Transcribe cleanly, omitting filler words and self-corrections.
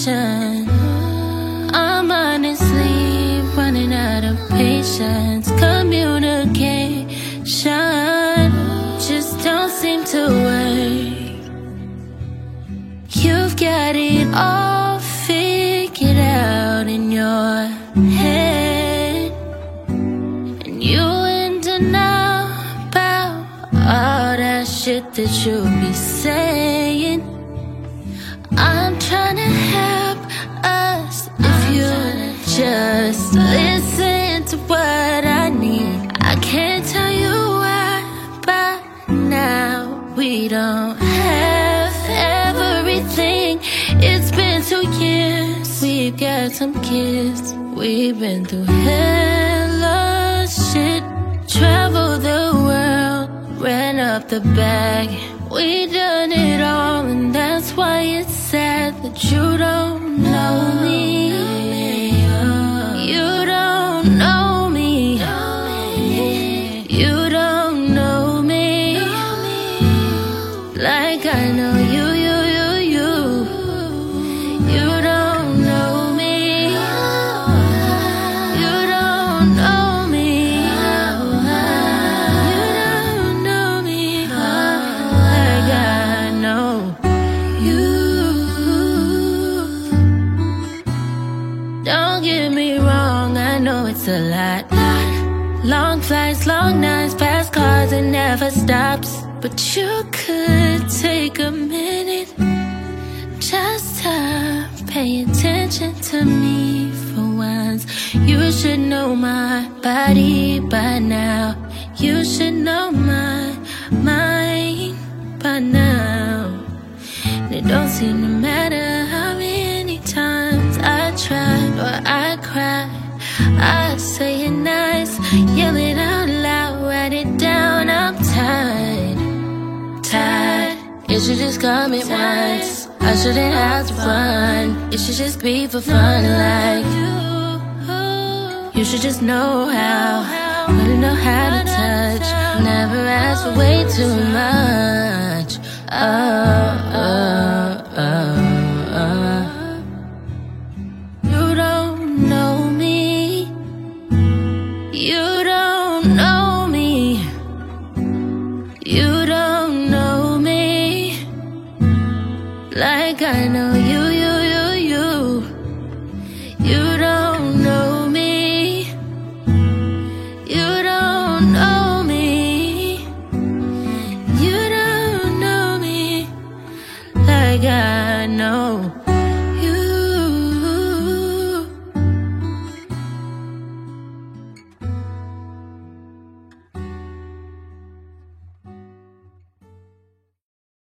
conversation. I'm honestly running out of patience. Communication just don't seem to work. You've got it all figured out in your head, and you in denial about all that shit that you be saying. I'm trying to help us if you just listen to what I need. I can't tell you why, but now we don't have everything. It's been 2 years, we've got some kids. We've been through hella shit, traveled the world, ran up the bag. We done it all, and that's why it's sad that you don't know me. You don't know me. You don't know me like I know you. You don't know me. You don't know me. You don't know me like I know you. Don't get me wrong, I know it's a lot. Long flights, long nights, fast cars, it never stops. But you could take a minute just to pay attention to me for once. You should know my body by now. You should know my mind by now. And it don't seem to matter how many times I tried or I cried. I say it nice, yell it out loud, write it down. I'm tired. It should just come at once. I shouldn't have to run. It should just be for fun, like you should just know how, really know how to touch. Never ask for way too much. You don't know me. You don't know me. You don't know me like I know you. You don't know me. You don't know me. You don't know me like I know.